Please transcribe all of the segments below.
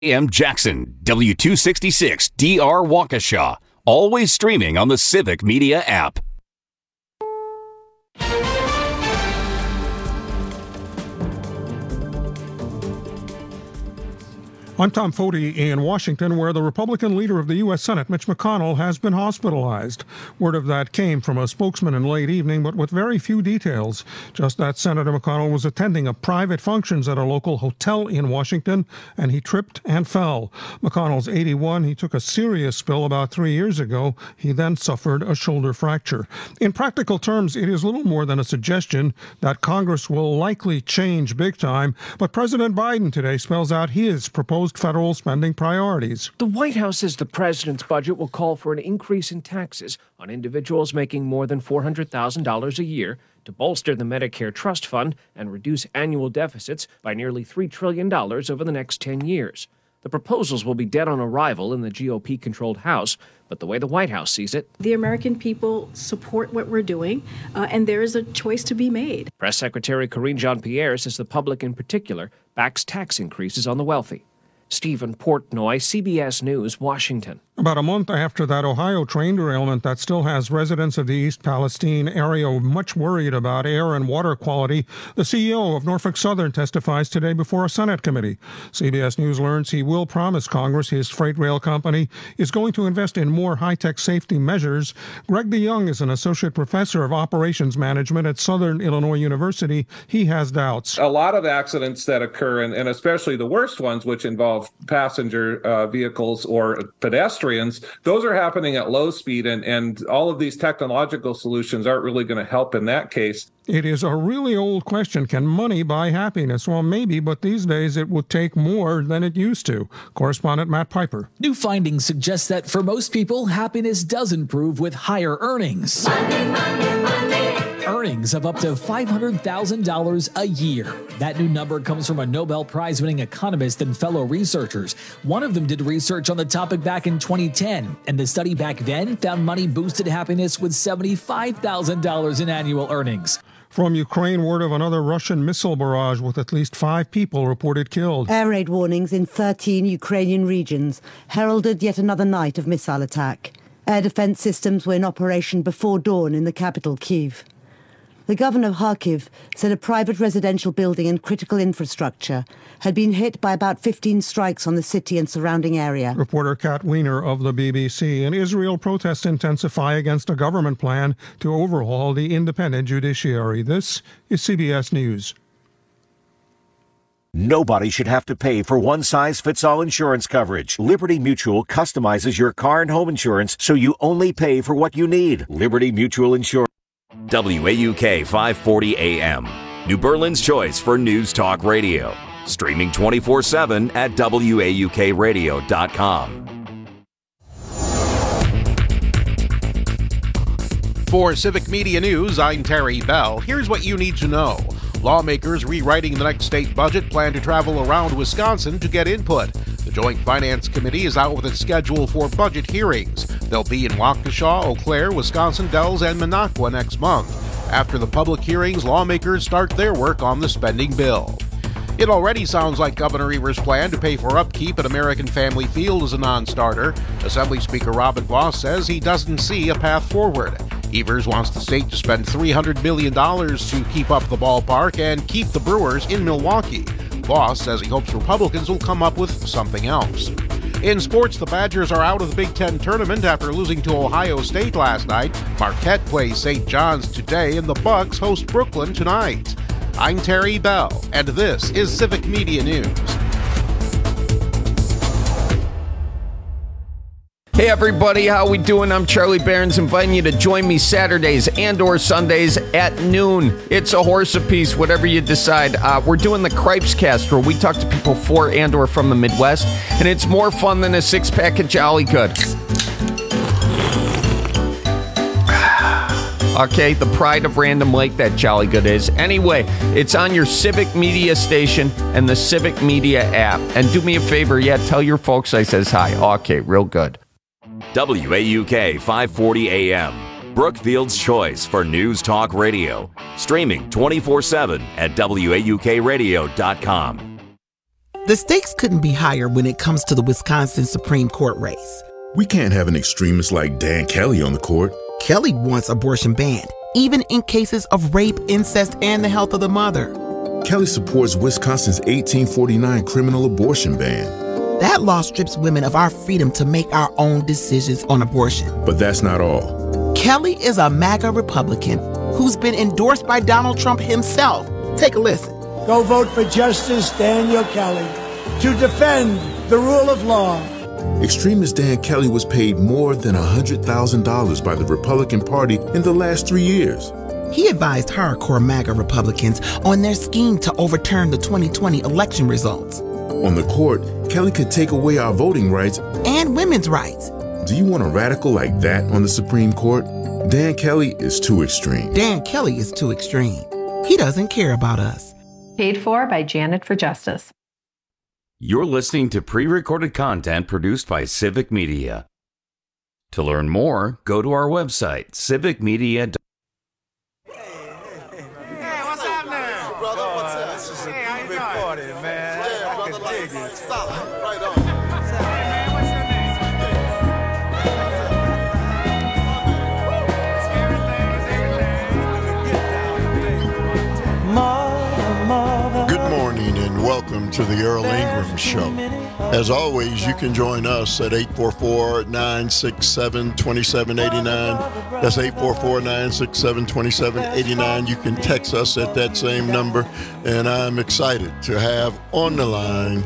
AM Jackson, W266 DR Waukesha. Always streaming on the Civic Media app. I'm Tom Foti in Washington, where the Republican leader of the U.S. Senate, Mitch McConnell, has been hospitalized. Word of that came from a spokesman in late evening, but with very few details. Just that Senator McConnell was attending a private functions at a local hotel in Washington, and he tripped and fell. McConnell's 81. He took a serious spill about 3 years ago. He then suffered a shoulder fracture. In practical terms, it is little more than a suggestion that Congress will likely change big time, but President Biden today spells out his proposed federal spending priorities. The White House says the president's budget will call for an increase in taxes on individuals making more than $400,000 a year to bolster the Medicare Trust Fund and reduce annual deficits by nearly $3 trillion over the next 10 years. The proposals will be dead on arrival in the GOP-controlled House, but the way the White House sees it, the American people support what we're doing, and there is a choice to be made. Press Secretary Karine Jean-Pierre says the public in particular backs tax increases on the wealthy. Stephen Portnoy, CBS News, Washington. About a month after that Ohio train derailment that still has residents of the East Palestine area much worried about air and water quality, the CEO of Norfolk Southern testifies today before a Senate committee. CBS News learns he will promise Congress his freight rail company is going to invest in more high-tech safety measures. Greg DeYoung is an associate professor of operations management at Southern Illinois University. He has doubts. A lot of accidents that occur, and especially the worst ones, which involve passenger vehicles or pedestrians, those are happening at low speed, and all of these technological solutions aren't really going to help in that case. It is a really old question. Can money buy happiness? Well, maybe, but these days it would take more than it used to. Correspondent Matt Piper. New findings suggest that for most people, happiness does improve with higher earnings. Earnings of up to $500,000 a year. That new number comes from a Nobel Prize-winning economist and fellow researchers. One of them did research on the topic back in 2010, and the study back then found money boosted happiness with $75,000 in annual earnings. From Ukraine, word of another Russian missile barrage with at least 5 people reported killed. Air raid warnings in 13 Ukrainian regions heralded yet another night of missile attack. Air defense systems were in operation before dawn in the capital, Kyiv. The governor of Kharkiv said a private residential building and critical infrastructure had been hit by about 15 strikes on the city and surrounding area. Reporter Kat Wiener of the BBC. In Israel, protests intensify against a government plan to overhaul the independent judiciary. This is CBS News. Nobody should have to pay for one-size-fits-all insurance coverage. Liberty Mutual customizes your car and home insurance so you only pay for what you need. Liberty Mutual Insurance. WAUK 540 AM, New Berlin's choice for news talk radio. Streaming 24/7 at WAUKradio.com. For Civic Media News, I'm Terry Bell. Here's what you need to know. Lawmakers rewriting the next state budget plan to travel around Wisconsin to get input. The Joint Finance Committee is out with its schedule for budget hearings. They'll be in Waukesha, Eau Claire, Wisconsin Dells, and Minocqua next month. After the public hearings, lawmakers start their work on the spending bill. It already sounds like Governor Evers' plan to pay for upkeep at American Family Field is a non-starter. Assembly Speaker Robin Vos says he doesn't see a path forward. Evers wants the state to spend $300 million to keep up the ballpark and keep the Brewers in Milwaukee. Vos says he hopes Republicans will come up with something else. In sports, the Badgers are out of the Big Ten tournament after losing to Ohio State last night. Marquette plays St. John's today, and the Bucks host Brooklyn tonight. I'm Terry Bell, and this is Civic Media News. Hey everybody, how we doing? I'm Charlie Barons, inviting you to join me Saturdays and or Sundays at noon. It's a horse apiece, whatever you decide. We're doing the Cripes Cast, where we talk to people for and or from the Midwest, and it's more fun than a six-pack of Jolly Good. Okay, the pride of Random Lake, that Jolly Good is. Anyway, it's on your Civic Media station and the Civic Media app. And do me a favor, tell your folks I says hi. Okay, real good. WAUK 540 AM, Brookfield's choice for news talk radio. Streaming 24/7 at WAUKradio.com. The stakes couldn't be higher when it comes to the Wisconsin Supreme Court race. We can't have an extremist like Dan Kelly on the court. Kelly wants abortion banned, even in cases of rape, incest, and the health of the mother. Kelly supports Wisconsin's 1849 criminal abortion ban. That law strips women of our freedom to make our own decisions on abortion. But that's not all. Kelly is a MAGA Republican who's been endorsed by Donald Trump himself. Take a listen. Go vote for Justice Daniel Kelly to defend the rule of law. Extremist Dan Kelly was paid more than $100,000 by the Republican Party in the last 3 years. He advised hardcore MAGA Republicans on their scheme to overturn the 2020 election results. On the court, Kelly could take away our voting rights and women's rights. Do you want a radical like that on the Supreme Court? Dan Kelly is too extreme. Dan Kelly is too extreme. He doesn't care about us. Paid for by Janet for Justice. You're listening to pre-recorded content produced by Civic Media. To learn more, go to our website, civicmedia.com. Hey, what's up now? Brother, what's up? This is a big party, man. Yeah, brother, I can dig it. Solid, right on. Hey, man, what's your name? Good morning and welcome to the Earl Ingram Show. As always, you can join us at 844-967-2789. That's 844-967-2789. You can text us at that same number. And I'm excited to have on the line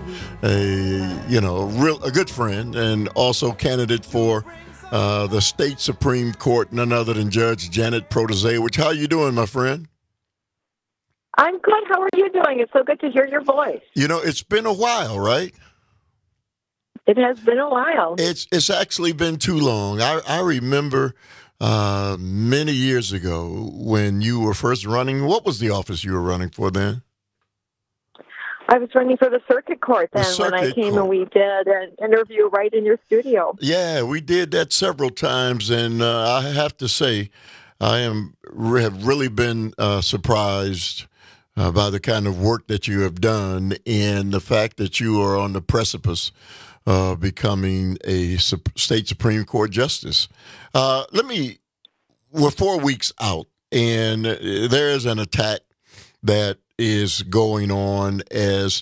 a good friend and also candidate for the state Supreme Court, none other than Judge Janet Protasiewicz. How you doing, my friend? I'm good. How are you doing? It's so good to hear your voice. You know, it's been a while, right? It has been a while. It's actually been too long. I remember many years ago when you were first running. What was the office you were running for then? I was running for the circuit court then when I came and we did an interview right in your studio. Yeah, we did that several times, and I have to say I have really been surprised by the kind of work that you have done and the fact that you are on the precipice of becoming a state Supreme Court justice. We're 4 weeks out, and there is an attack that is going on as,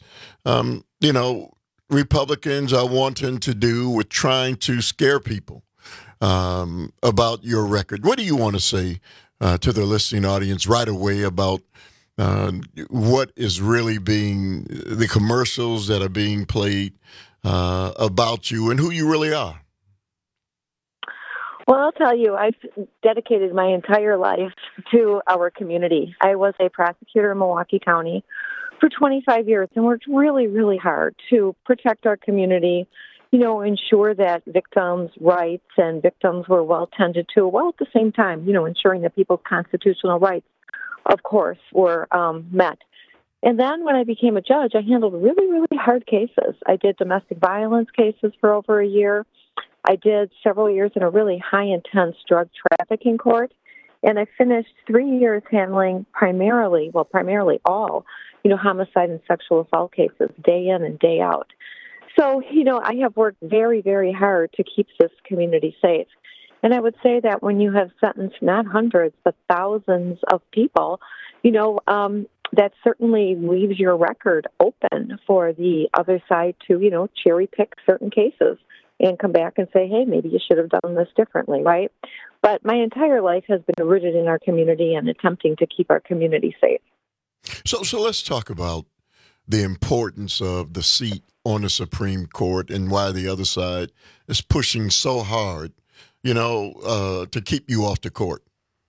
Republicans are wanting to do with trying to scare people about your record. What do you want to say to the listening audience right away about what is really being the commercials that are being played about you and who you really are? Well, I'll tell you, I've dedicated my entire life to our community. I was a prosecutor in Milwaukee County for 25 years and worked really, really hard to protect our community, ensure that victims' rights and victims were well tended to, while at the same time, ensuring that people's constitutional rights, of course, were met. And then when I became a judge, I handled really, really hard cases. I did domestic violence cases for over a year. I did several years in a really high-intense drug trafficking court. And I finished 3 years handling primarily all, homicide and sexual assault cases, day in and day out. So, I have worked very, very hard to keep this community safe. And I would say that when you have sentenced not hundreds, but thousands of people, that certainly leaves your record open for the other side to, cherry pick certain cases and come back and say, hey, maybe you should have done this differently, right? But my entire life has been rooted in our community and attempting to keep our community safe. So let's talk about the importance of the seat on the Supreme Court and why the other side is pushing so hard, to keep you off the court.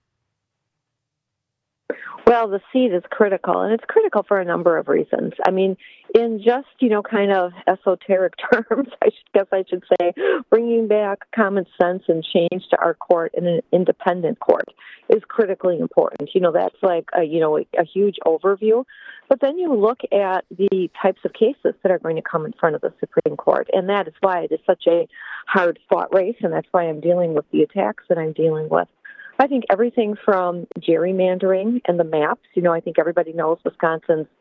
Well, the seat is critical, and it's critical for a number of reasons. I mean, in just, kind of esoteric terms, I should say, bringing back common sense and change to our court in an independent court is critically important. That's like a huge overview. But then you look at the types of cases that are going to come in front of the Supreme Court, and that is why it is such a hard-fought race, and that's why I'm dealing with the attacks that I'm dealing with. I think everything from gerrymandering and the maps, I think everybody knows Wisconsin's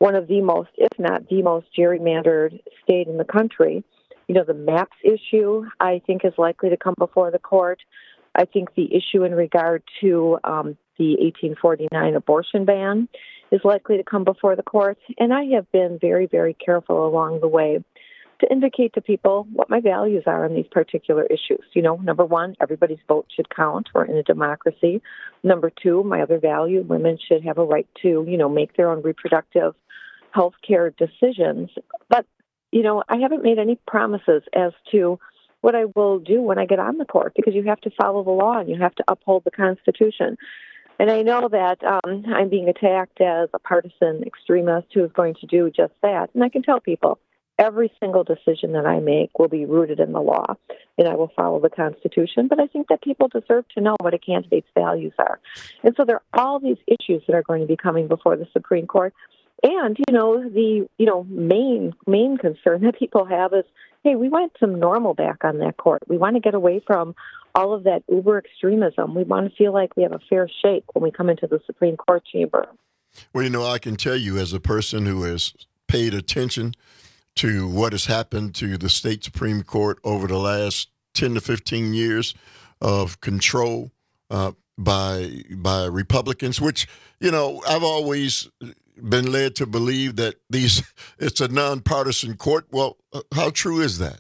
one of the most, if not the most, gerrymandered state in the country. The maps issue, I think, is likely to come before the court. I think the issue in regard to the 1849 abortion ban is likely to come before the court. And I have been very, very careful along the way to indicate to people what my values are on these particular issues. Number one, everybody's vote should count. We're in a democracy. Number two, my other value, women should have a right to, make their own reproductive health care decisions. But I haven't made any promises as to what I will do when I get on the court, because you have to follow the law and you have to uphold the Constitution. And I know that I'm being attacked as a partisan extremist who is going to do just that. And I can tell people every single decision that I make will be rooted in the law, and I will follow the Constitution. But I think that people deserve to know what a candidate's values are. And so there are all these issues that are going to be coming before the Supreme Court. And, the main concern that people have is, hey, we want some normal back on that court. We want to get away from all of that uber extremism. We want to feel like we have a fair shake when we come into the Supreme Court chamber. Well, I can tell you, as a person who has paid attention to what has happened to the state Supreme Court over the last 10 to 15 years of control by Republicans, which, I've always been led to believe that it's a nonpartisan court. Well, how true is that?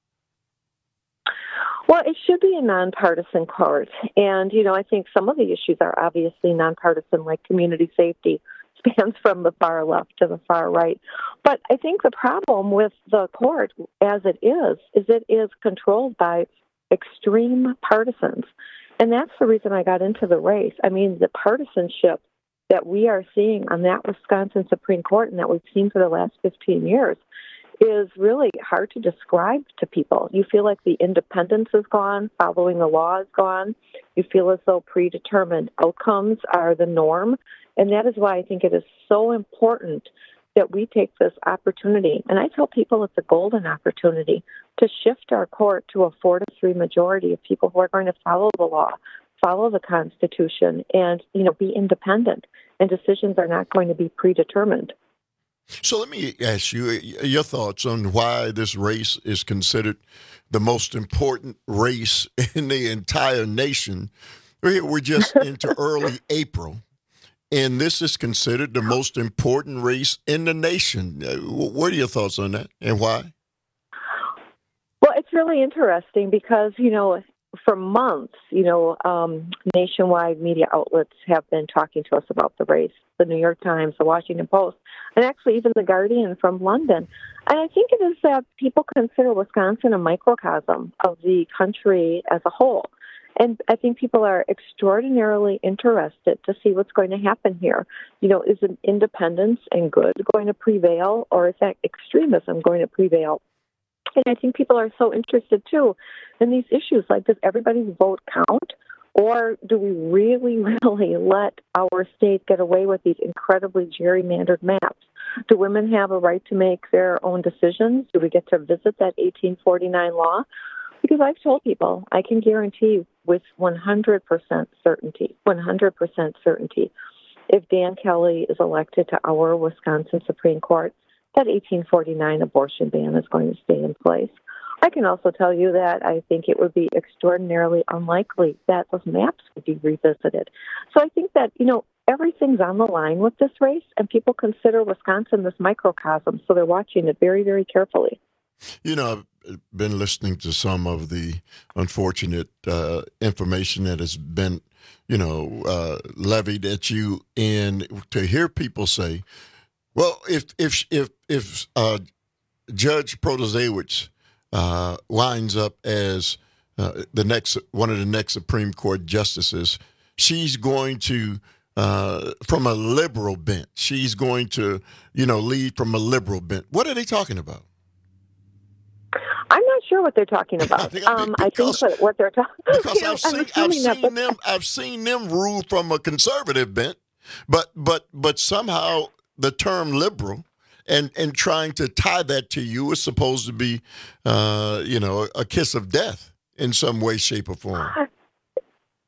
Well, it should be a nonpartisan court. And, I think some of the issues are obviously nonpartisan, like community safety, spans from the far left to the far right. But I think the problem with the court as it is controlled by extreme partisans. And that's the reason I got into the race. I mean, the partisanship that we are seeing on that Wisconsin Supreme Court and that we've seen for the last 15 years is really hard to describe to people. You feel like the independence is gone, following the law is gone. You feel as though predetermined outcomes are the norm. And that is why I think it is so important that we take this opportunity. And I tell people it's a golden opportunity to shift our court to a 4-3 majority of people who are going to follow the law, follow the Constitution, and, be independent. And decisions are not going to be predetermined. So let me ask you your thoughts on why this race is considered the most important race in the entire nation. We're just into early April, and this is considered the most important race in the nation. What are your thoughts on that, and why? Well, it's really interesting because, for months, nationwide media outlets have been talking to us about the race. The New York Times, the Washington Post, and actually even the Guardian from London. And I think it is that people consider Wisconsin a microcosm of the country as a whole. And I think people are extraordinarily interested to see what's going to happen here. Is an independence and good going to prevail, or is that extremism going to prevail? And I think people are so interested, too, in these issues, like, does everybody's vote count? Or do we really let our state get away with these incredibly gerrymandered maps? Do women have a right to make their own decisions? Do we get to visit that 1849 law? Because I've told people, I can guarantee with 100% certainty, if Dan Kelly is elected to our Wisconsin Supreme Court, that 1849 abortion ban is going to stay in place. I can also tell you that I think it would be extraordinarily unlikely that those maps would be revisited. So I think that, everything's on the line with this race, and people consider Wisconsin this microcosm, so they're watching it very, very carefully. I've been listening to some of the unfortunate information that has been, levied at you, and to hear people say, well, if Judge Protasiewicz winds up as one of the next Supreme Court justices, she's going to, from a liberal bent, she's going to, lead from a liberal bent. What are they talking about? I'm not sure what they're talking about. I think what they're talking about. Because I've seen them rule from a conservative bent, but somehow the term liberal and trying to tie that to you is supposed to be, a kiss of death in some way, shape, or form. Yeah,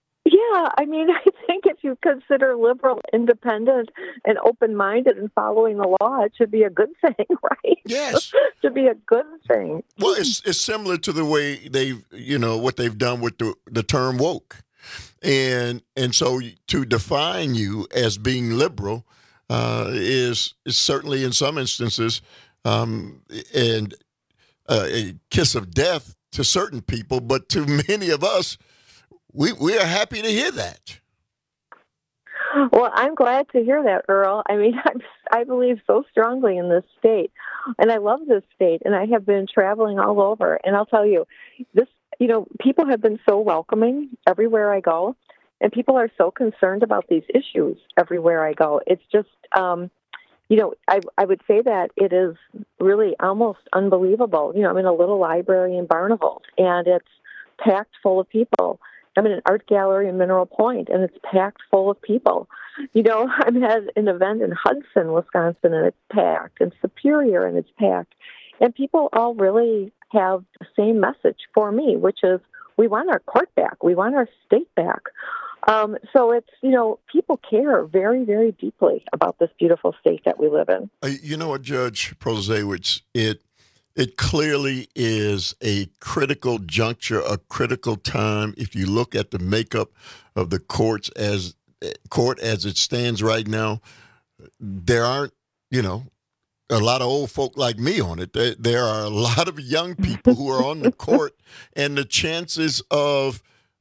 Yeah, I mean, I think if you consider liberal, independent, and open-minded and following the law, it should be a good thing, right? Yes. It should be a good thing. Well, it's similar to the way what they've done with the term woke. And so to define you as being liberal is certainly in some instances and a kiss of death to certain people, but to many of us, we are happy to hear that. Well, I'm glad to hear that, Earl. I mean, I believe so strongly in this state, and I love this state, and I have been traveling all over. And I'll tell you, people have been so welcoming everywhere I go, and people are so concerned about these issues everywhere I go. It's just, I would say that it is really almost unbelievable. I'm in a little library in Barneveld, and it's packed full of people. I'm in an art gallery in Mineral Point, and it's packed full of people. I'm at an event in Hudson, Wisconsin, and it's packed, and Superior, and it's packed. And people all really have the same message for me, which is we want our court back. We want our state back. So it's, people care very, very deeply about this beautiful state that we live in. You know what, Judge Protasiewicz, it clearly is a critical juncture, a critical time. If you look at the makeup of the court as it stands right now, there aren't, a lot of old folk like me on it. There are a lot of young people who are on the court, and the chances of,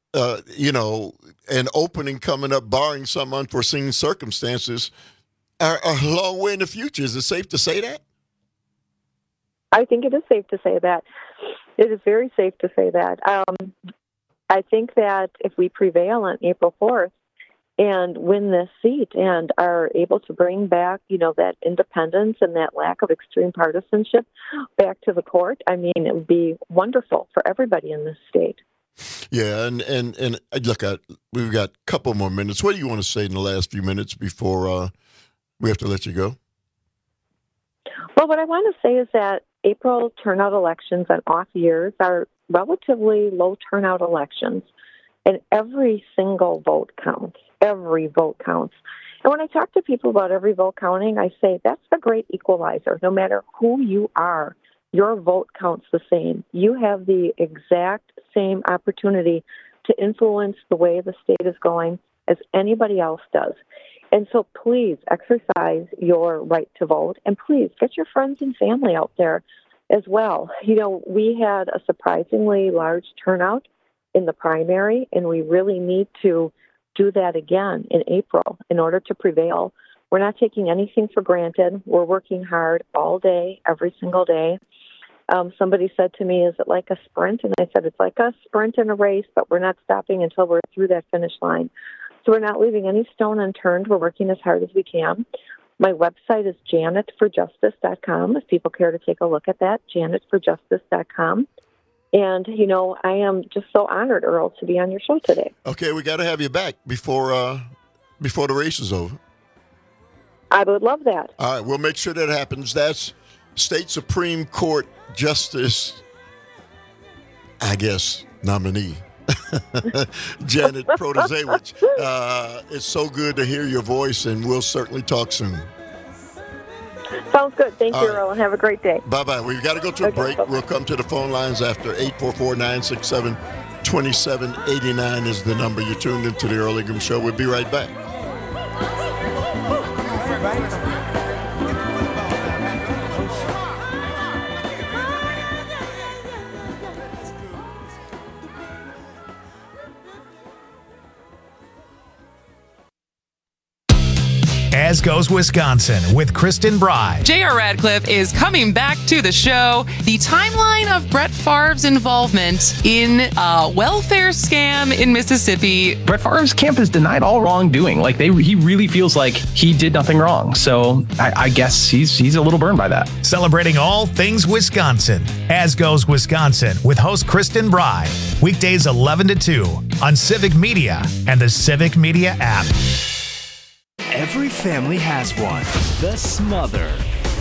an opening coming up, barring some unforeseen circumstances, are a long way in the future. Is it safe to say that? I think it is safe to say that. It is very safe to say that. I think that if we prevail on April 4th and win this seat and are able to bring back, that independence and that lack of extreme partisanship back to the court, I mean, it would be wonderful for everybody in this state. Yeah, and look, we've got a couple more minutes. What do you want to say in the last few minutes before we have to let you go? Well, what I want to say is that April turnout elections on off years are relatively low turnout elections, and every single vote counts. Every vote counts. And when I talk to people about every vote counting, I say that's the great equalizer. No matter who you are, your vote counts the same. You have the exact same opportunity to influence the way the state is going as anybody else does. And so please exercise your right to vote, and please get your friends and family out there as well. We had a surprisingly large turnout in the primary, and we really need to do that again in April in order to prevail. We're not taking anything for granted. We're working hard all day, every single day. Somebody said to me, is it like a sprint? And I said, it's like a sprint in a race, but we're not stopping until we're through that finish line. So we're not leaving any stone unturned. We're working as hard as we can. My website is janetforjustice.com, if people care to take a look at that, janetforjustice.com. And, I am just so honored, Earl, to be on your show today. Okay, we got to have you back before the race is over. I would love that. All right, we'll make sure that happens. That's State Supreme Court Justice, I guess, nominee, Janet Protasiewicz. It's so good to hear your voice, and we'll certainly talk soon. Sounds good. Thank you, Earl, and have a great day. Bye-bye. We've got to go to a break. Bye-bye. We'll come to the phone lines after. 844-967-2789 is the number. You're tuned into the Earl Ingham Show. We'll be right back. As Goes Wisconsin with Kristen Bry. J.R. Radcliffe is coming back to the show. The timeline of Brett Favre's involvement in a welfare scam in Mississippi. Brett Favre's camp has denied all wrongdoing. He really feels like he did nothing wrong. So I guess he's a little burned by that. Celebrating all things Wisconsin. As Goes Wisconsin with host Kristen Bry. Weekdays 11 to 2 on Civic Media and the Civic Media app. Every family has one. The smother.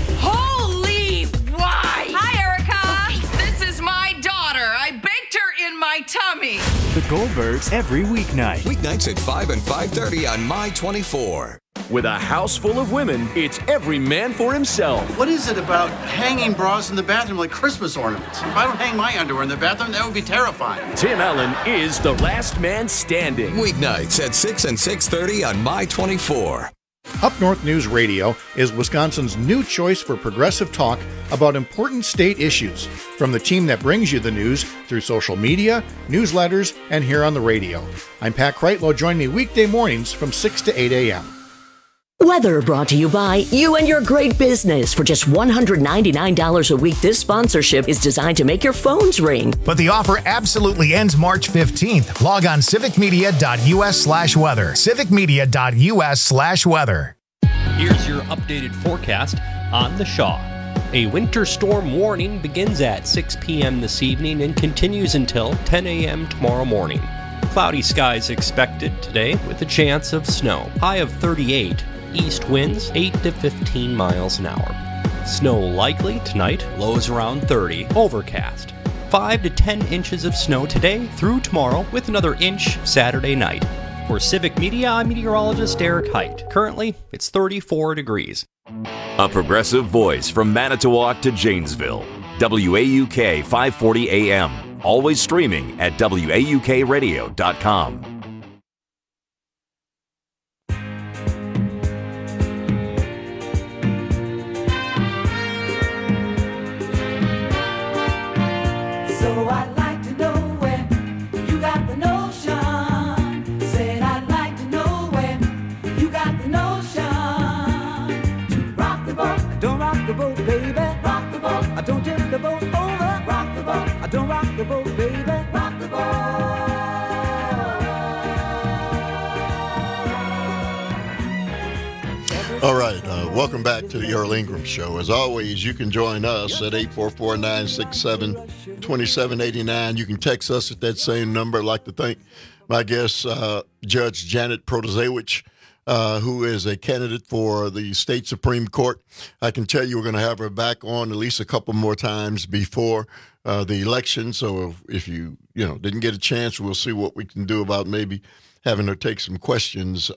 Holy why! Hi, Erica! This is my daughter. I baked her in on my tummy. The Goldbergs every weeknight. Weeknights at 5 and 5:30 on My 24. With a house full of women, it's every man for himself. What is it about hanging bras in the bathroom like Christmas ornaments? If I don't hang my underwear in the bathroom, that would be terrifying. Tim Allen is the last man standing. Weeknights at 6 and 6:30 on My 24. Up North News Radio is Wisconsin's new choice for progressive talk about important state issues, from the team that brings you the news through social media, newsletters, and here on the radio. I'm Pat Kreitlow. Join me weekday mornings from 6 to 8 a.m. Weather brought to you by You and Your Great Business. For just $199 a week, this sponsorship is designed to make your phones ring. But the offer absolutely ends March 15th. Log on civicmedia.us/weather. civicmedia.us/weather. Here's your updated forecast on the Shaw. A winter storm warning begins at 6 p.m. this evening and continues until 10 a.m. tomorrow morning. Cloudy skies expected today with a chance of snow. High of 38. East winds 8 to 15 miles an hour. Snow likely tonight, lows around 30, overcast. 5 to 10 inches of snow today through tomorrow with another inch Saturday night. For Civic Media, I'm meteorologist Eric Height. Currently, it's 34 degrees. A progressive voice from Manitowoc to Janesville. WAUK 540 AM. Always streaming at WAUKradio.com. All right, welcome back to the Earl Ingram Show. As always, you can join us at 844-967-2789. You can text us at that same number. I'd like to thank my guest, Judge Janet Protasiewicz, who is a candidate for the state Supreme Court. I can tell you we're going to have her back on at least a couple more times before the election. So if you didn't get a chance, we'll see what we can do about maybe having her take some questions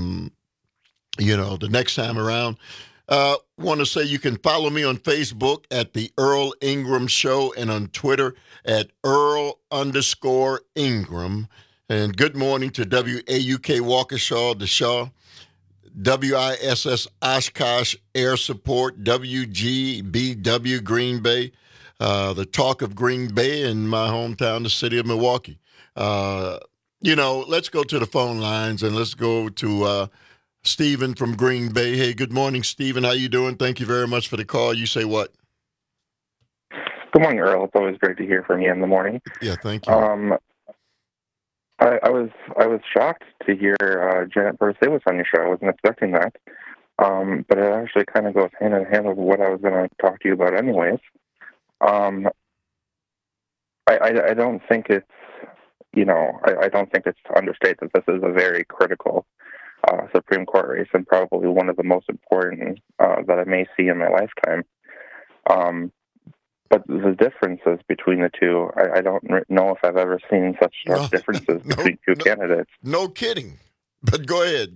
the next time around. Want to say you can follow me on Facebook at the Earl Ingram Show and on Twitter at Earl_Ingram. And good morning to WAUK Waukesha, the Shaw, WISS Oshkosh Air Support, WGBW Green Bay, the talk of Green Bay in my hometown, the city of Milwaukee. Let's go to the phone lines and let's go to Stephen from Green Bay. Hey, good morning, Stephen. How you doing? Thank you very much for the call. You say what? Good morning, Earl. It's always great to hear from you in the morning. Yeah, thank you. I was shocked to hear Janet Protasiewicz on your show. I wasn't expecting that. But it actually kind of goes hand in hand with what I was going to talk to you about anyways. I don't think it's, I don't think it's to understate that this is a very critical Supreme Court race and probably one of the most important that I may see in my lifetime. But the differences between the two, I don't know if I've ever seen such stark differences between two candidates. No kidding. But go ahead.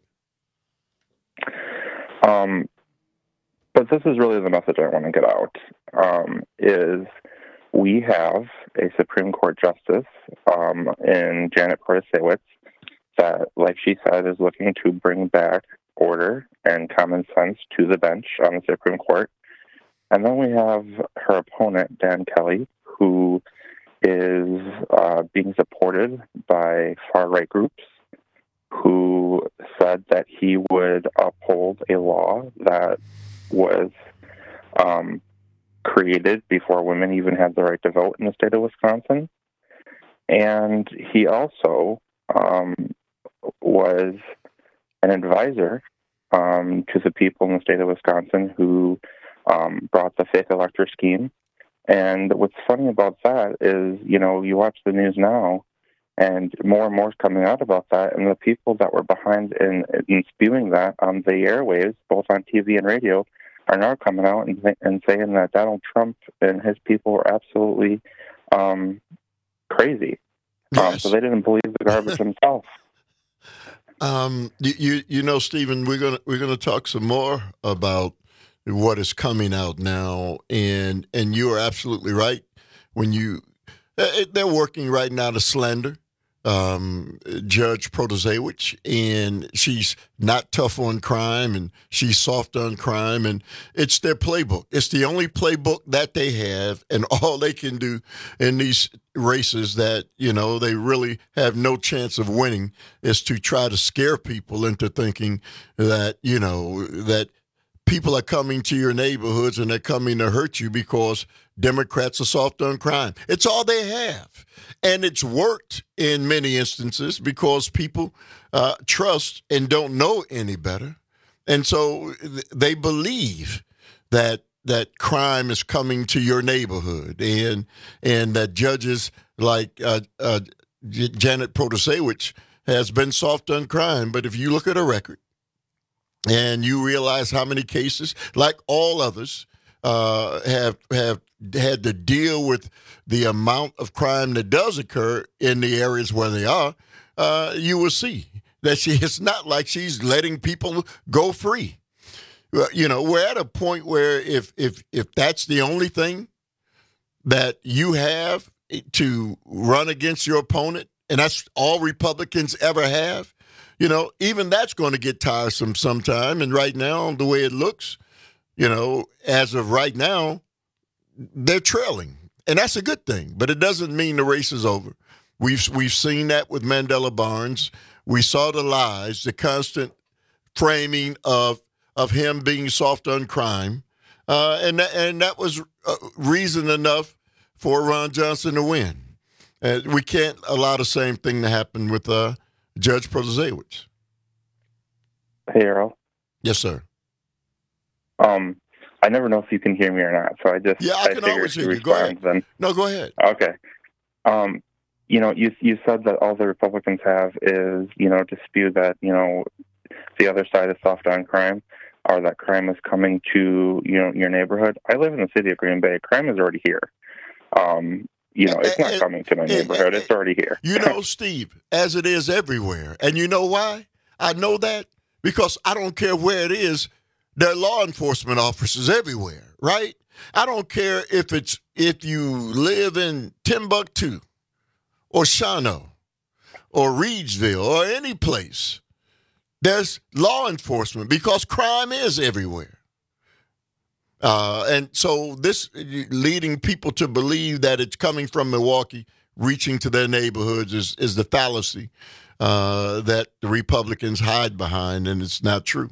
But this is really the message I want to get out, is we have a Supreme Court justice in Janet Protasiewicz that, like she said, is looking to bring back order and common sense to the bench on the Supreme Court. And then we have her opponent, Dan Kelly, who is being supported by far-right groups who said that he would uphold a law that was created before women even had the right to vote in the state of Wisconsin. And he also was an advisor to the people in the state of Wisconsin who brought the fake elector scheme. And what's funny about that is, you watch the news now, and more is coming out about that, and the people that were behind in spewing that on the airwaves, both on TV and radio, are now coming out and saying that Donald Trump and his people were absolutely crazy. Yes. So they didn't believe the garbage themselves. You know, Stephen, we're gonna talk some more about what is coming out now, and you are absolutely right. When they're working right now to slander Judge Protasiewicz, and she's not tough on crime, and she's soft on crime, and it's their playbook. It's the only playbook that they have, and all they can do in these races that, you know, they really have no chance of winning is to try to scare people into thinking that, you know, that people are coming to your neighborhoods and they're coming to hurt you because Democrats are soft on crime. It's all they have. And it's worked in many instances because people trust and don't know any better. And so they believe that crime is coming to your neighborhood, and that judges like Janet Protasiewicz has been soft on crime. But if you look at her record and you realize how many cases, like all others, have had to deal with the amount of crime that does occur in the areas where they are, you will see that it's not like she's letting people go free. You know, we're at a point where if that's the only thing that you have to run against your opponent, and that's all Republicans ever have, you know, even that's going to get tiresome sometime. And right now, the way it looks, you know, as of right now, they're trailing. And that's a good thing, but it doesn't mean the race is over. We've seen that with Mandela Barnes. We saw the lies, the constant framing of him being soft on crime, and that was reason enough for Ron Johnson to win. We can't allow the same thing to happen with Judge Protasiewicz. Hey, Earl. Yes, sir. I never know if you can hear me or not, so I can always hear you. Go ahead. Then. No, go ahead. Okay. You know, you said that all the Republicans have is, you know, dispute that, you know, the other side is soft on crime, or that crime is coming to, you know, your neighborhood. I live in the city of Green Bay. Crime is already here. You know, it's not coming to my neighborhood. It's already here. You know, Steve, as it is everywhere. And you know why? I know that because I don't care where it is. There are law enforcement officers everywhere, right? I don't care if you live in Timbuktu or Shawano or Reidsville or any place. There's law enforcement because crime is everywhere. And so this leading people to believe that it's coming from Milwaukee, reaching to their neighborhoods is the fallacy that the Republicans hide behind, and it's not true.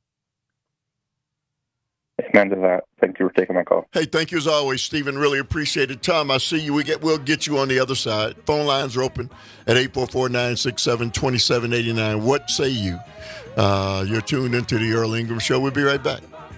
Amen to that. Thank you for taking my call. Hey, thank you as always, Stephen. Really appreciate it. Tom, I see you. We'll get you on the other side. Phone lines are open at 844-967-2789. What say you? You're tuned into the Earl Ingram Show. We'll be right back.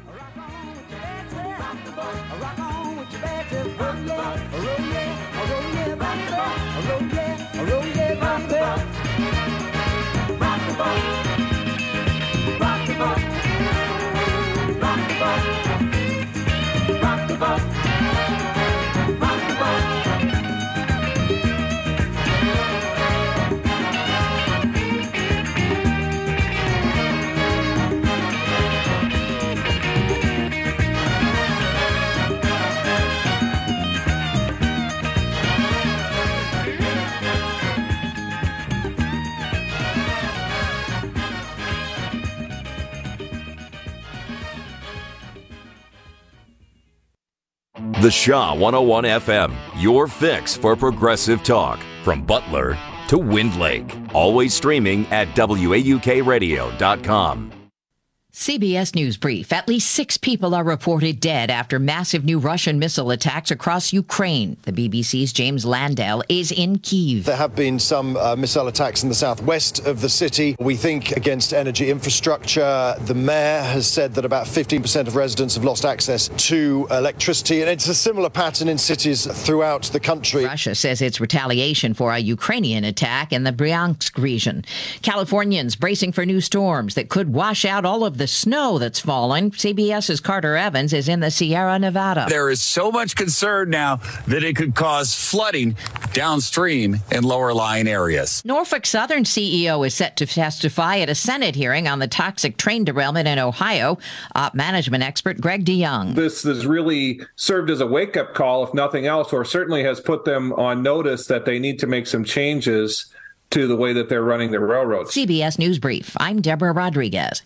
The Shaw 101 FM, your fix for progressive talk. From Butler to Wind Lake. Always streaming at WAUKradio.com. CBS News Brief. At least 6 people are reported dead after massive new Russian missile attacks across Ukraine. The BBC's James Landell is in Kyiv. There have been some missile attacks in the southwest of the city. We think against energy infrastructure. The mayor has said that about 15% of residents have lost access to electricity. And it's a similar pattern in cities throughout the country. Russia says it's retaliation for a Ukrainian attack in the Bryansk region. Californians bracing for new storms that could wash out all of the snow that's fallen. CBS's Carter Evans is in the Sierra Nevada. There is so much concern now that it could cause flooding downstream in lower-lying areas. Norfolk Southern CEO is set to testify at a Senate hearing on the toxic train derailment in Ohio. Op management expert Greg DeYoung. This has really served as a wake-up call, if nothing else, or certainly has put them on notice that they need to make some changes to the way that they're running their railroads. CBS News Brief. I'm Deborah Rodriguez.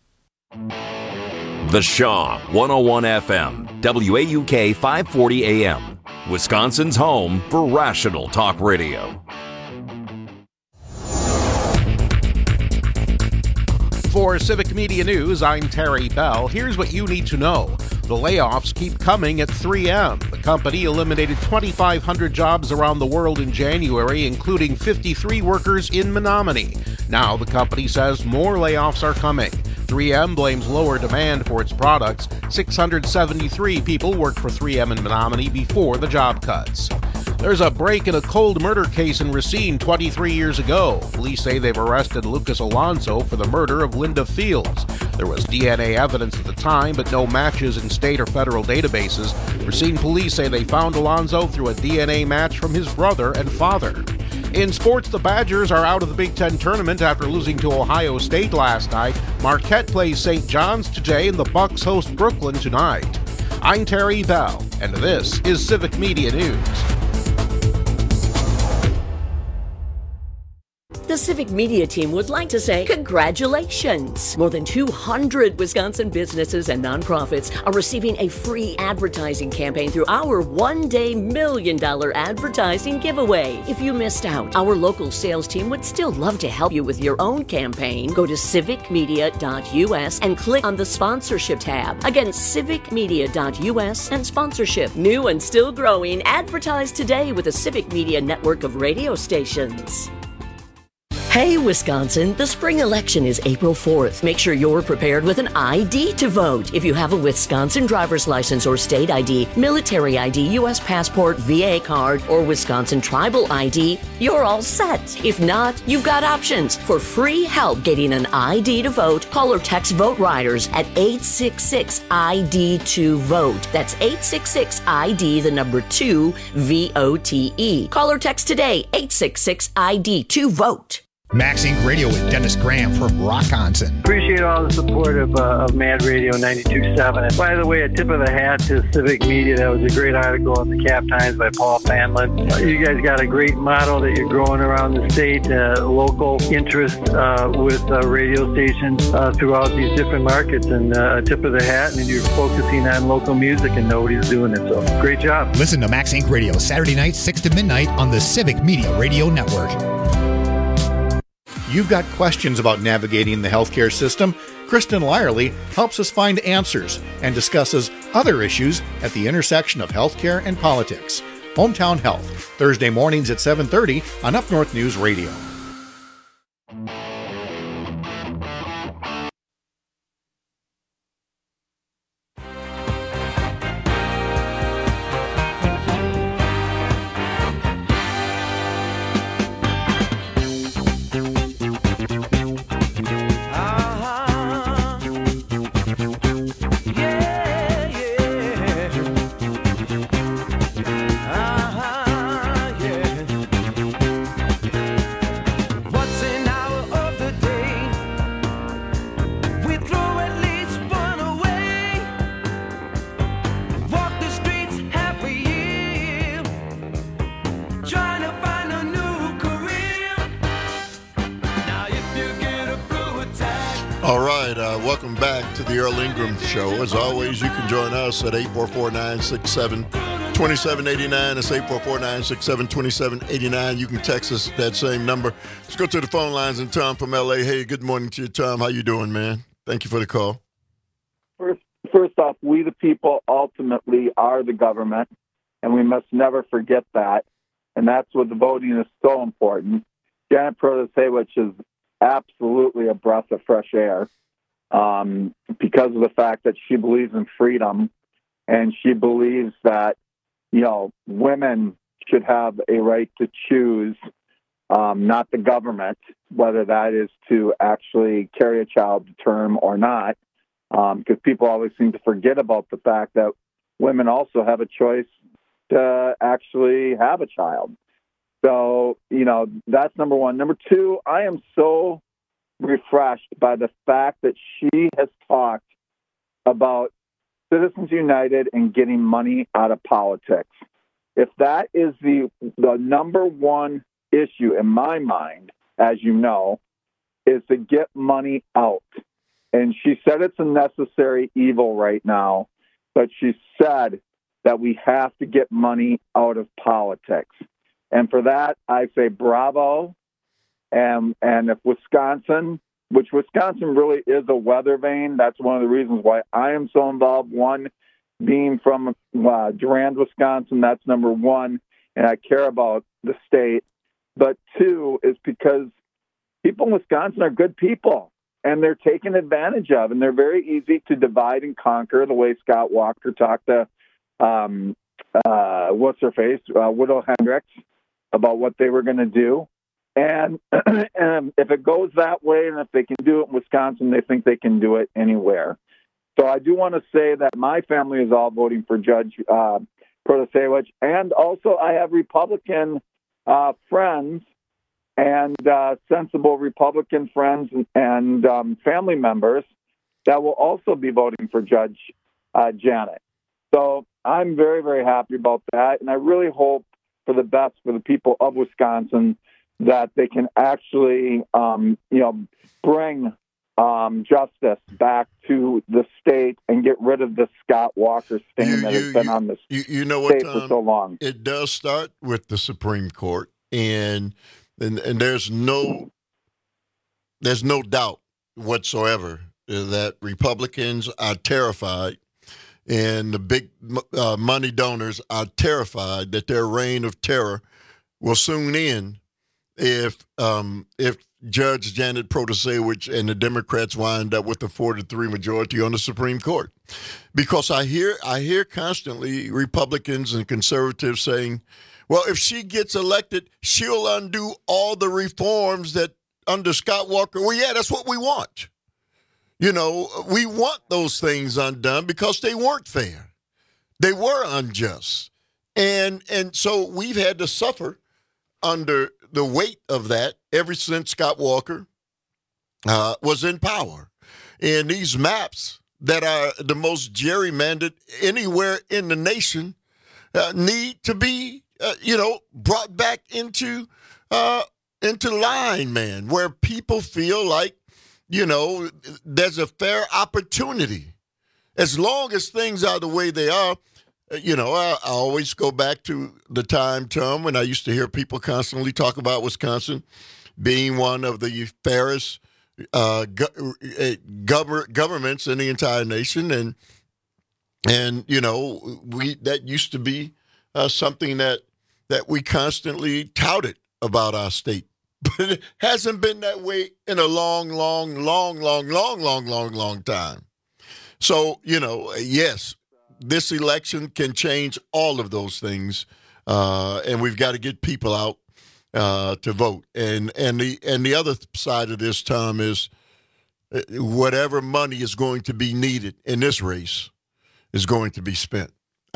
The Shaw 101 FM, WAUK 540 AM, Wisconsin's home for rational talk radio. For Civic Media News, I'm Terry Bell. Here's what you need to know. The layoffs keep coming at 3M. The company eliminated 2,500 jobs around the world in January, including 53 workers in Menominee. Now the company says more layoffs are coming. 3M blames lower demand for its products. 673 people worked for 3M in Menominee before the job cuts. There's a break in a cold murder case in Racine 23 years ago. Police say they've arrested Lucas Alonso for the murder of Linda Fields. There was DNA evidence at the time, but no matches in state or federal databases. Racine police say they found Alonso through a DNA match from his brother and father. In sports, the Badgers are out of the Big Ten tournament after losing to Ohio State last night. Marquette plays St. John's today, and the Bucks host Brooklyn tonight. I'm Terry Bell, and this is Civic Media News. The Civic Media team would like to say congratulations. More than 200 Wisconsin businesses and nonprofits are receiving a free advertising campaign through our one-day $1 million advertising giveaway. If you missed out, our local sales team would still love to help you with your own campaign. Go to civicmedia.us and click on the sponsorship tab. Again, civicmedia.us and sponsorship. New and still growing, advertise today with the Civic Media network of radio stations. Hey, Wisconsin, the spring election is April 4th. Make sure you're prepared with an ID to vote. If you have a Wisconsin driver's license or state ID, military ID, U.S. passport, VA card, or Wisconsin tribal ID, you're all set. If not, you've got options. For free help getting an ID to vote, call or text Vote Riders at 866-ID2-VOTE. That's 866-ID, the number 2, VOTE. Call or text today, 866-ID2-VOTE. Max Inc. Radio with Dennis Graham from Rockonson. Appreciate all the support of Mad Radio 92.7. And by the way, a tip of the hat to Civic Media. That was a great article in the Cap Times by Paul Fanlin. You guys got a great model that you're growing around the state, local interest with radio stations throughout these different markets. And a tip of the hat, and you're focusing on local music and nobody's doing it. So great job. Listen to Max Inc. Radio Saturday nights 6 to midnight on the Civic Media Radio Network. You've got questions about navigating the healthcare system? Kristen Lyerly helps us find answers and discusses other issues at the intersection of healthcare and politics. Hometown Health, Thursday mornings at 7:30 on Up North News Radio. Welcome back to the Earl Ingram Show. As always, you can join us at 844-967-2789. That's 844-967-2789. You can text us at that same number. Let's go to the phone lines. And Tom from L.A. Hey, good morning to you, Tom. How you doing, man? Thank you for the call. First off, we the people ultimately are the government, and we must never forget that. And that's what the voting is so important. Janet Protasewicz is absolutely a breath of fresh air. Because of the fact that she believes in freedom, and she believes that, women should have a right to choose, not the government, whether that is to actually carry a child to term or not, because people always seem to forget about the fact that women also have a choice to actually have a child. So, that's number one. Number two, I am so refreshed by the fact that she has talked about Citizens United and getting money out of politics. If that is the number one issue in my mind, as you know, is to get money out. And she said it's a necessary evil right now, but she said that we have to get money out of politics. And for that, I say bravo. And if Wisconsin, which Wisconsin really is a weather vane, that's one of the reasons why I am so involved. One, being from Durand, Wisconsin, that's number one, and I care about the state. But two is because people in Wisconsin are good people, and they're taken advantage of, and they're very easy to divide and conquer, the way Scott Walker talked to, what's-her-face, Widow Hendricks, about what they were going to do. And if it goes that way, and if they can do it in Wisconsin, they think they can do it anywhere. So I do want to say that my family is all voting for Judge Protasewicz, and also I have Republican friends and sensible Republican friends and family members that will also be voting for Judge Janet. So I'm very, very happy about that, and I really hope for the best for the people of Wisconsin, that they can actually, bring justice back to the state and get rid of the Scott Walker stain that has been on the state for so long. It does start with the Supreme Court, and there's no doubt whatsoever that Republicans are terrified, and the big money donors are terrified that their reign of terror will soon end if Judge Janet Protasewicz and the Democrats wind up with a 4-3 majority on the Supreme Court. Because I hear constantly Republicans and conservatives saying, well, if she gets elected, she'll undo all the reforms that under Scott Walker. Well, yeah, that's what we want. We want those things undone because they weren't fair. They were unjust. And so we've had to suffer under the weight of that ever since Scott Walker was in power. And these maps that are the most gerrymandered anywhere in the nation need to be, brought back into line, man, where people feel like, there's a fair opportunity. As long as things are the way they are, I always go back to the time, Tom, when I used to hear people constantly talk about Wisconsin being one of the fairest governments in the entire nation, and that used to be something that we constantly touted about our state. But it hasn't been that way in a long time. So, yes, this election can change all of those things, and we've got to get people out to vote. And the other side of this, Tom, is whatever money is going to be needed in this race is going to be spent.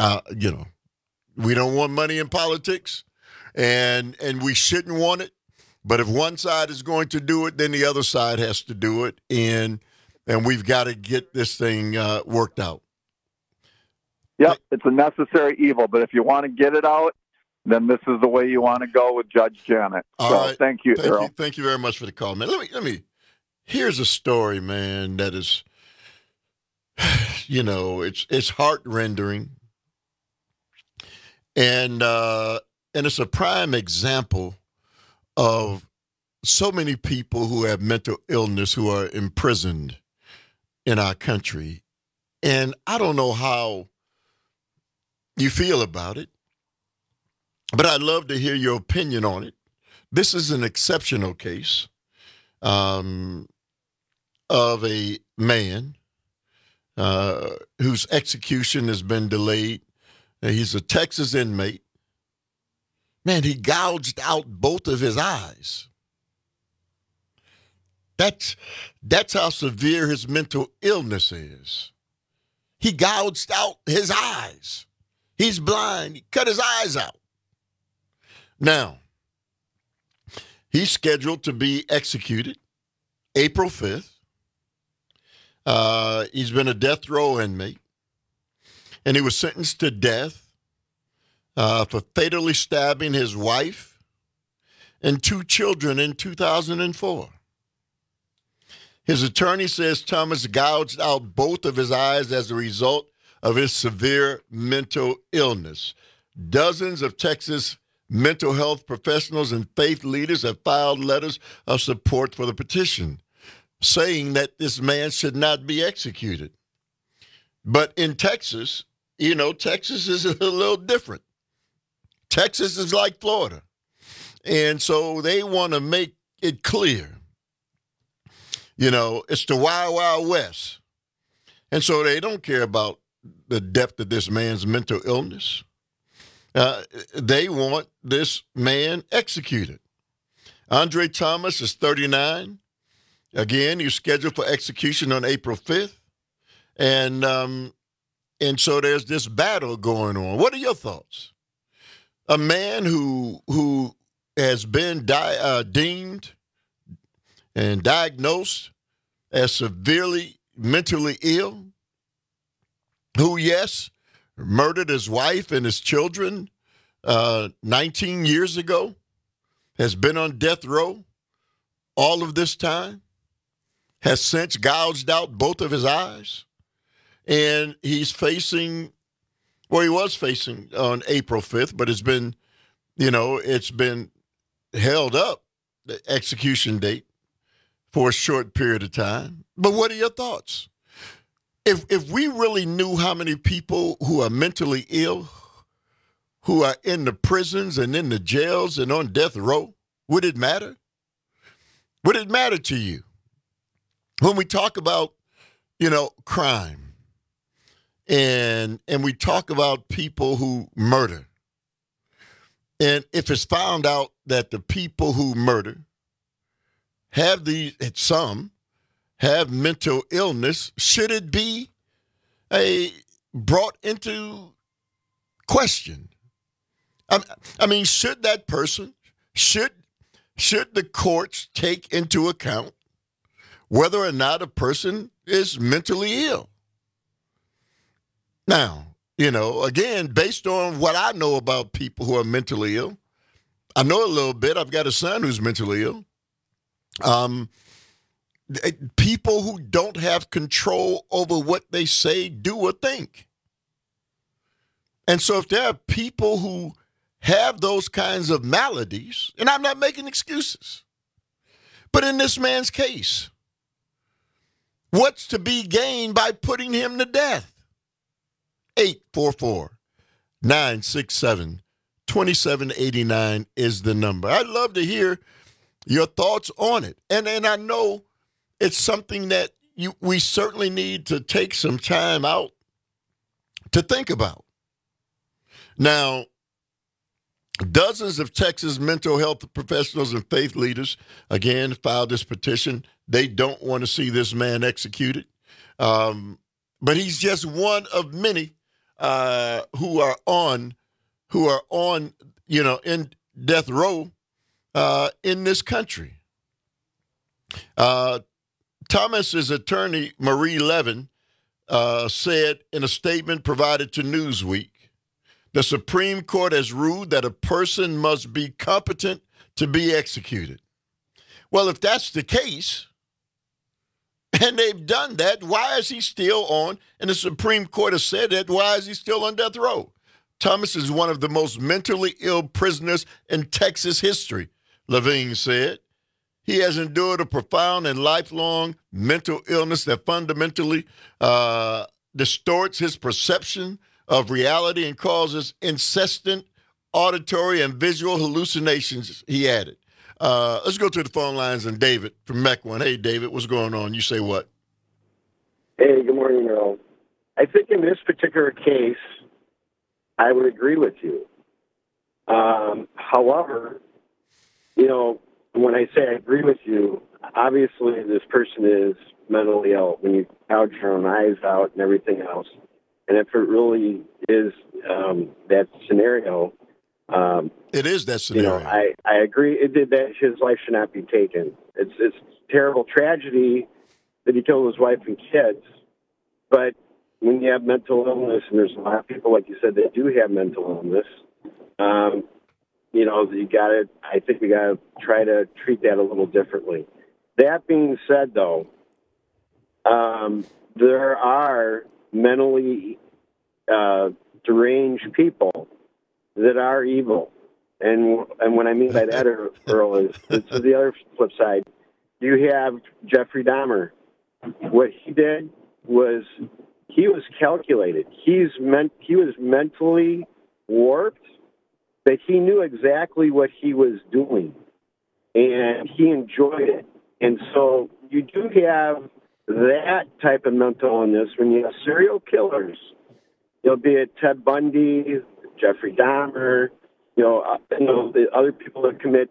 We don't want money in politics, and we shouldn't want it. But if one side is going to do it, then the other side has to do it, and we've got to get this thing worked out. Yep, it's a necessary evil, but if you want to get it out, then this is the way you want to go with Judge Janet. All right. Thank you, Earl. Thank you very much for the call, man. Let me. Here's a story, man, that is, it's heart-rendering, and it's a prime example of so many people who have mental illness who are imprisoned in our country. And I don't know how you feel about it, but I'd love to hear your opinion on it. This is an exceptional case of a man whose execution has been delayed. He's a Texas inmate. Man, he gouged out both of his eyes. That's how severe his mental illness is. He gouged out his eyes. He's blind. He cut his eyes out. Now, He's scheduled to be executed April 5th. He's been a death row inmate, and he was sentenced to death for fatally stabbing his wife and 2 children in 2004. His attorney says Thomas gouged out both of his eyes as a result of his severe mental illness. Dozens of Texas mental health professionals and faith leaders have filed letters of support for the petition, saying that this man should not be executed. But in Texas, Texas is a little different. Texas is like Florida. And so they want to make it clear, it's the Wild Wild West. And so they don't care about the depth of this man's mental illness. They want this man executed. Andre Thomas is 39. Again, he's scheduled for execution on April 5th. And so there's this battle going on. What are your thoughts? A man who has been deemed and diagnosed as severely mentally ill, who, yes, murdered his wife and his children 19 years ago, has been on death row all of this time, has since gouged out both of his eyes, and he was facing on April 5th, but it's been held up, the execution date, for a short period of time. But what are your thoughts? If we really knew how many people who are mentally ill, who are in the prisons and in the jails and on death row, would it matter? Would it matter to you? When we talk about, crime and we talk about people who murder, and if it's found out that the people who murder have mental illness, should it be brought into question? I mean, should that person, should the courts take into account whether or not a person is mentally ill? Now, again, based on what I know about people who are mentally ill, I know a little bit. I've got a son who's mentally ill. People who don't have control over what they say, do, or think. And so if there are people who have those kinds of maladies, and I'm not making excuses, but in this man's case, what's to be gained by putting him to death? 844-967-2789 is the number. I'd love to hear your thoughts on it. And I know it's something that we certainly need to take some time out to think about. Now, dozens of Texas mental health professionals and faith leaders, again, filed this petition. They don't want to see this man executed. But he's just one of many who are on, in death row in this country. Thomas's attorney, Marie Levin, said in a statement provided to Newsweek, the Supreme Court has ruled that a person must be competent to be executed. Well, if that's the case, and they've done that, why is he still on? And the Supreme Court has said that, why is he still on death row? Thomas is one of the most mentally ill prisoners in Texas history, Levine said. He has endured a profound and lifelong mental illness that fundamentally distorts his perception of reality and causes incessant auditory and visual hallucinations, he added. Let's go to the phone lines and David from Mequon. Hey, David, what's going on? You say what? Hey, good morning, Earl. I think in this particular case, I would agree with you. However, when I say I agree with you, obviously this person is mentally ill when you gouge your own eyes out and everything else. And if it really is that scenario, It is that scenario. You know, I agree that his life should not be taken. It's terrible tragedy that he killed his wife and kids. But when you have mental illness, and there's a lot of people, like you said, that do have mental illness, you know, I think we gotta try to treat that a little differently. That being said, though, there are mentally deranged people that are evil. And what I mean by that, Earl, is the other flip side. You have Jeffrey Dahmer. What he did was he was calculated. He was mentally warped, but he knew exactly what he was doing, and he enjoyed it. And so you do have that type of mental illness when you have serial killers. You'll be it Ted Bundy, Jeffrey Dahmer, the other people that commit,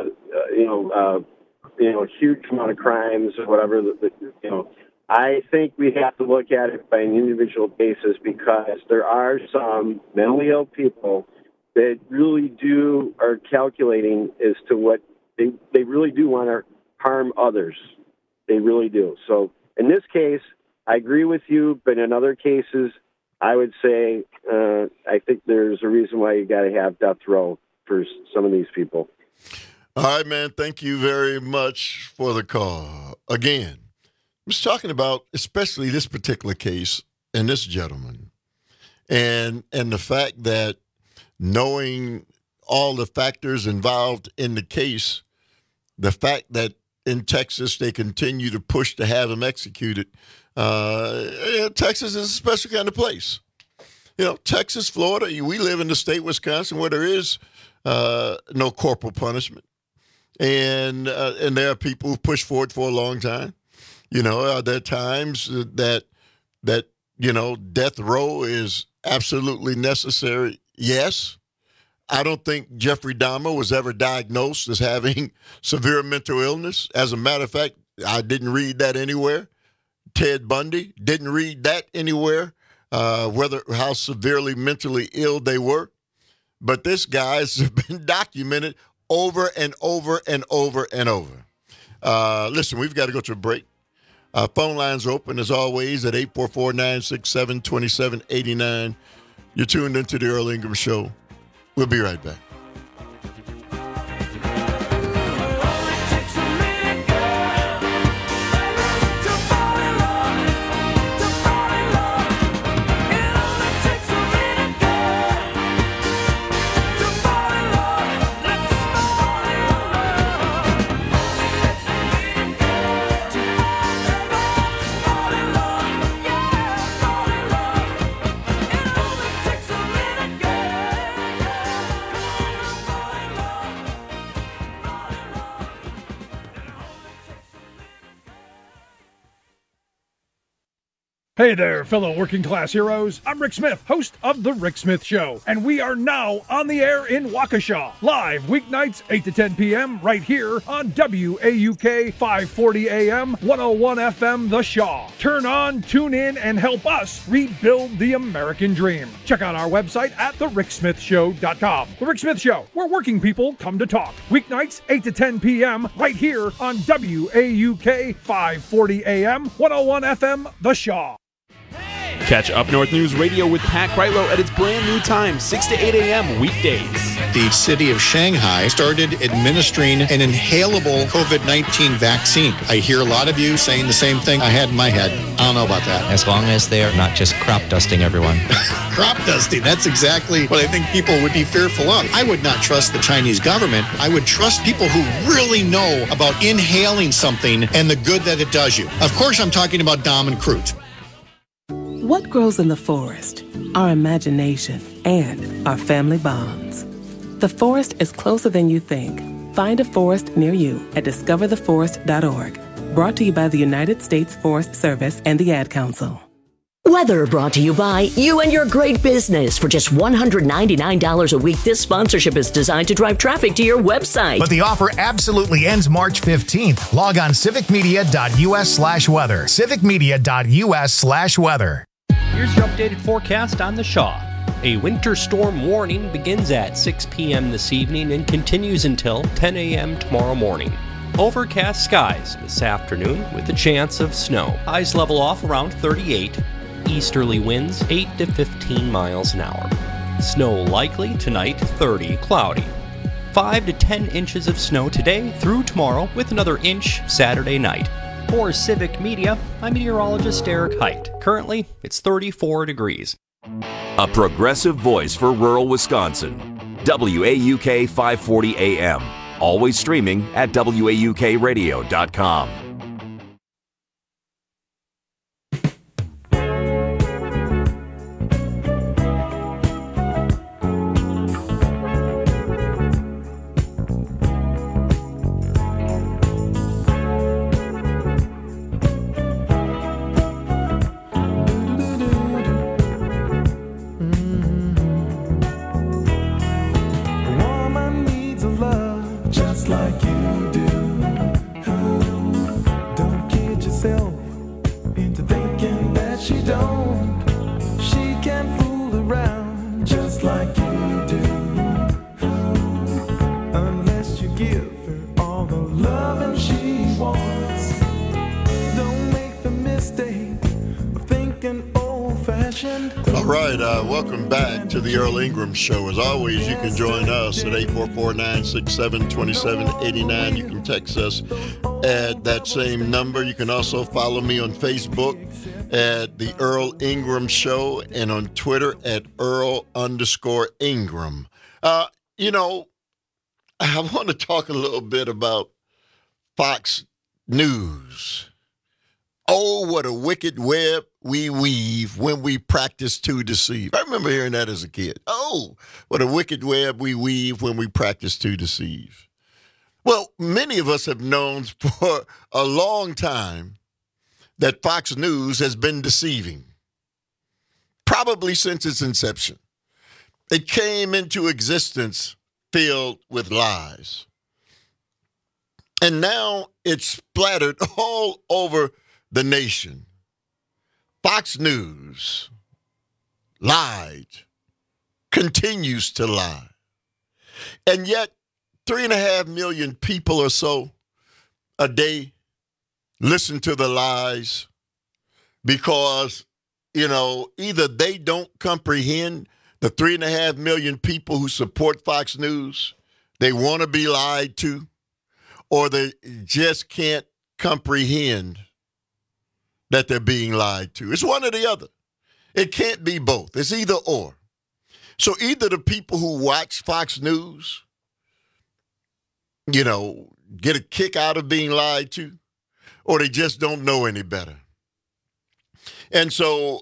huge amount of crimes or whatever. I think we have to look at it by an individual basis, because there are some mentally ill people that really are calculating as to what they really do want to harm others. They really do. So in this case, I agree with you, but in other cases, I would say I think there's a reason why you got to have death row for some of these people. All right, man. Thank you very much for the call. Again, I was talking about especially this particular case and this gentleman, and the fact that knowing all the factors involved in the case, the fact that in Texas they continue to push to have him executed. Texas is a special kind of place. Texas, Florida, we live in the state of Wisconsin where there is no corporal punishment. And there are people who push for it for a long time. Are there times that death row is absolutely necessary? Yes. I don't think Jeffrey Dahmer was ever diagnosed as having severe mental illness. As a matter of fact, I didn't read that anywhere. Ted Bundy, didn't read that anywhere, how severely mentally ill they were. But this guy's been documented over and over and over and over. Listen, we've got to go to a break. Phone lines are open, as always, at 844-967-2789. You're tuned into the Earl Ingram Show. We'll be right back. Hey there, fellow working class heroes. I'm Rick Smith, host of The Rick Smith Show, and we are now on the air in Waukesha, live weeknights 8 to 10 p.m. right here on WAUK 540 AM, 101 FM, The Shaw. Turn on, tune in, and help us rebuild the American dream. Check out our website at thericksmithshow.com. The Rick Smith Show, where working people come to talk. Weeknights 8 to 10 p.m. right here on WAUK 540 AM, 101 FM, The Shaw. Catch Up North News Radio with Pat Kreitlow at its brand new time, 6 to 8 a.m. weekdays. The city of Shanghai started administering an inhalable COVID-19 vaccine. I hear a lot of you saying the same thing I had in my head. I don't know about that. As long as they're not just crop dusting everyone. Crop dusting, that's exactly what I think people would be fearful of. I would not trust the Chinese government. I would trust people who really know about inhaling something and the good that it does you. Of course, I'm talking about Dom and Crute. What grows in the forest? Our imagination and our family bonds. The forest is closer than you think. Find a forest near you at discovertheforest.org. Brought to you by the United States Forest Service and the Ad Council. Weather brought to you by You and Your Great Business. For just $199 a week, this sponsorship is designed to drive traffic to your website. But the offer absolutely ends March 15th. Log on civicmedia.us/weather. civicmedia.us/weather. Here's your updated forecast on the Shaw. A winter storm warning begins at 6 p.m. this evening and continues until 10 a.m. tomorrow morning. Overcast skies this afternoon with a chance of snow. Highs level off around 38. Easterly winds 8 to 15 miles an hour. Snow likely tonight, 30. Cloudy. 5 to 10 inches of snow today through tomorrow with another inch Saturday night. For Civic Media, I'm meteorologist Eric Height. Currently, it's 34 degrees. A progressive voice for rural Wisconsin. WAUK 540 AM. Always streaming at WAUKradio.com. Welcome back to the Earl Ingram Show. As always, you can join us at 844-967-2789. You can text us at that same number. You can also follow me on Facebook at the Earl Ingram Show and on Twitter at Earl_Ingram. You know, I want to talk a little bit about Fox News. Oh, what a wicked web we weave when we practice to deceive. I remember hearing that as a kid. Oh, what a wicked web we weave when we practice to deceive. Well, many of us have known for a long time that Fox News has been deceiving, probably since its inception. It came into existence filled with lies. And now it's splattered all over the nation. Fox News lied, continues to lie. And yet 3.5 million people or so a day listen to the lies because, you know, either they don't comprehend the 3.5 million people who support Fox News, they want to be lied to, or they just can't comprehend that they're being lied to. It's one or the other. It can't be both. It's either or. So either the people who watch Fox News, you know, get a kick out of being lied to, or they just don't know any better. And so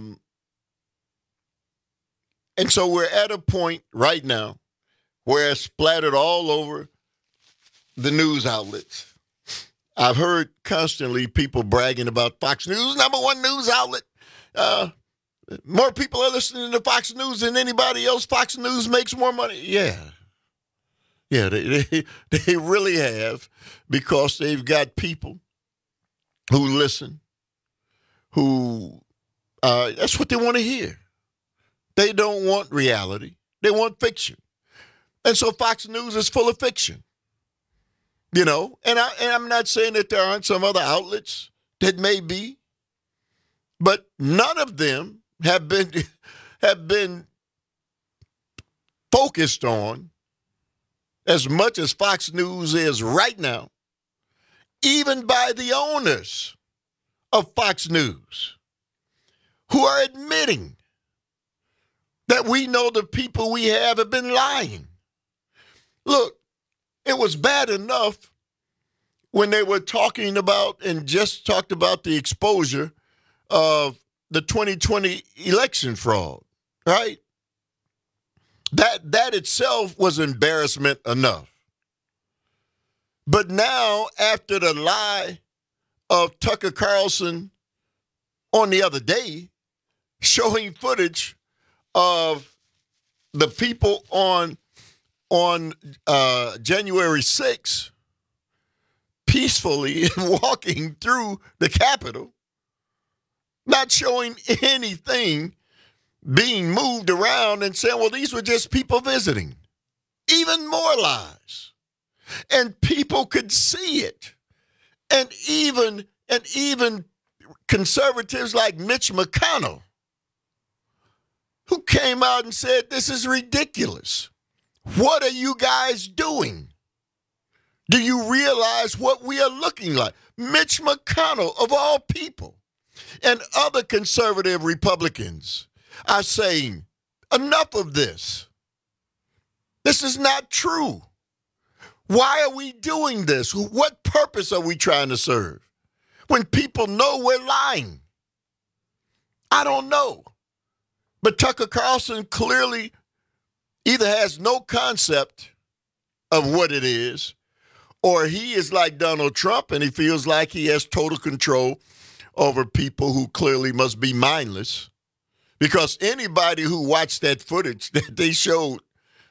we're at a point right now where it's splattered all over the news outlets. I've heard constantly people bragging about Fox News, #1 news outlet. More people are listening to Fox News than anybody else. Fox News makes more money. Yeah, they really have, because they've got people who listen, who that's what they want to hear. They don't want reality. They want fiction. And so Fox News is full of fiction. You know, and I'm not saying that there aren't some other outlets that may be, but none of them have been focused on as much as Fox News is right now, even by the owners of Fox News, who are admitting that we know the people we have been lying. Look, it was bad enough when they were talking about and just talked about the exposure of the 2020 election fraud, right? That itself was embarrassment enough. But now, after the lie of Tucker Carlson on the other day, showing footage of the people on January 6th peacefully walking through the Capitol, not showing anything being moved around and saying, well, these were just people visiting. Even more lies. And people could see it. And even conservatives like Mitch McConnell, who came out and said, this is ridiculous. What are you guys doing? Do you realize what we are looking like? Mitch McConnell, of all people, and other conservative Republicans are saying, enough of this. This is not true. Why are we doing this? What purpose are we trying to serve? When people know we're lying. I don't know. But Tucker Carlson clearly either has no concept of what it is, or he is like Donald Trump and he feels like he has total control over people who clearly must be mindless. Because anybody who watched that footage that they showed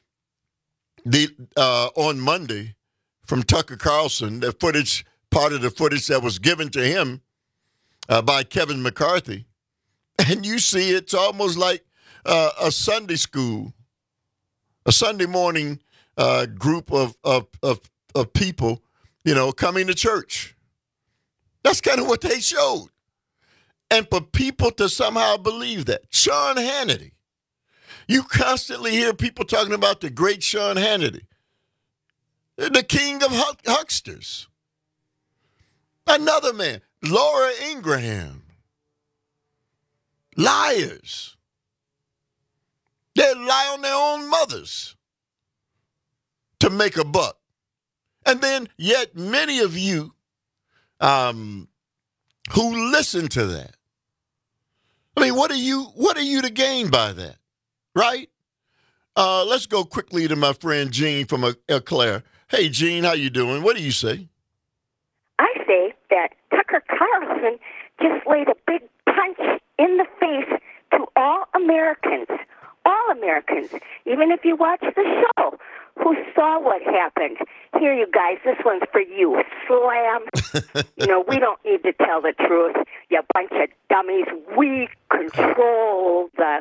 on Monday from Tucker Carlson, the footage, part of the footage that was given to him by Kevin McCarthy, and you see it's almost like a Sunday school, a Sunday morning group of people, coming to church. That's kind of what they showed. And for people to somehow believe that. Sean Hannity. You constantly hear people talking about the great Sean Hannity, the king of hucksters. Another man, Laura Ingraham. Liars. They lie on their own mothers to make a buck. And then, yet many of you who listen to that, I mean, what are you to gain by that, right? Let's go quickly to my friend Gene from Eau Claire. Hey, Gene, how you doing? What do you say? I say that Tucker Carlson just laid a big punch in the face to all Americans, even if you watch the show, who saw what happened. Here, you guys, this one's for you. Slam. We don't need to tell the truth, you bunch of dummies. We control the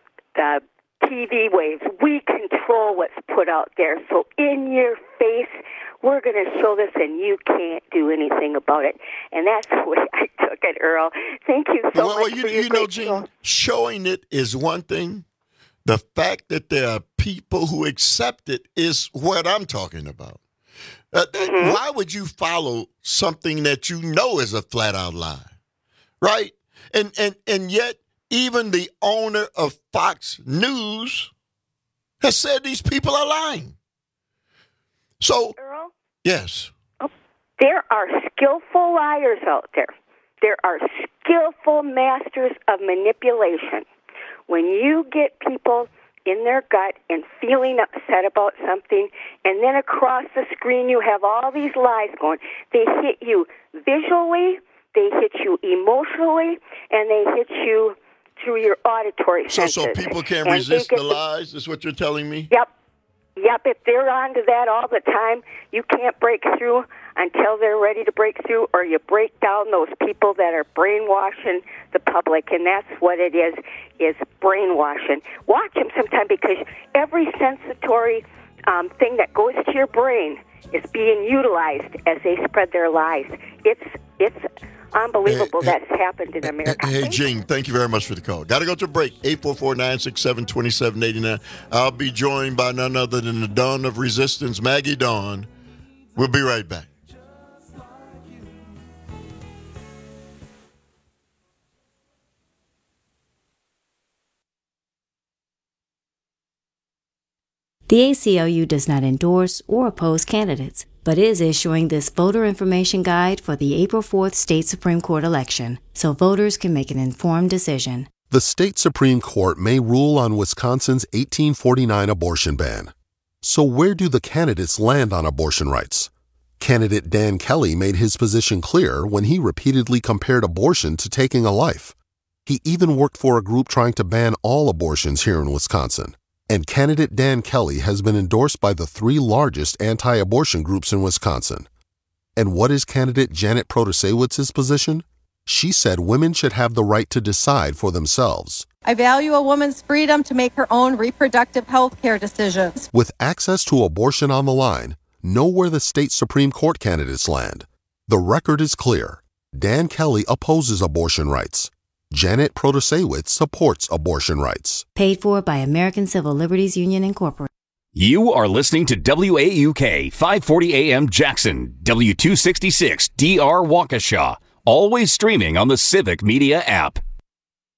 TV waves. We control what's put out there. So in your face, we're going to show this, and you can't do anything about it. And that's the way I took it, Earl. Thank you so much for your great show. Showing it is one thing. The fact that there are people who accept it is what I'm talking about. Why would you follow something that you know is a flat-out lie, right? And yet, even the owner of Fox News has said these people are lying. So, Earl? Yes. There are skillful liars out there. There are skillful masters of manipulation. When you get people in their gut and feeling upset about something, and then across the screen you have all these lies going, they hit you visually, they hit you emotionally, and they hit you through your auditory senses. So people can't resist the lies, is what you're telling me? Yep. If they're onto that all the time, you can't break through until they're ready to break through, or you break down those people that are brainwashing the public, and that's what it is brainwashing. Watch them sometime, because every sensatory thing that goes to your brain is being utilized as they spread their lies. It's unbelievable that's happened in America. Hey, Gene, thank you very much for the call. Got to go to a break. 844-967-2789. I'll be joined by none other than the Dawn of Resistance, Maggie Dawn. We'll be right back. The ACLU does not endorse or oppose candidates, but is issuing this voter information guide for the April 4th state Supreme Court election, so voters can make an informed decision. The state Supreme Court may rule on Wisconsin's 1849 abortion ban. So where do the candidates land on abortion rights? Candidate Dan Kelly made his position clear when he repeatedly compared abortion to taking a life. He even worked for a group trying to ban all abortions here in Wisconsin. And candidate Dan Kelly has been endorsed by the 3 largest anti-abortion groups in Wisconsin. And what is candidate Janet Protasewicz's position? She said women should have the right to decide for themselves. I value a woman's freedom to make her own reproductive health care decisions. With access to abortion on the line, know where the state Supreme Court candidates land. The record is clear. Dan Kelly opposes abortion rights. Janet Protasewicz supports abortion rights. Paid for by American Civil Liberties Union, Incorporated. You are listening to WAUK 540 AM Jackson, W266 DR Waukesha, always streaming on the Civic Media app.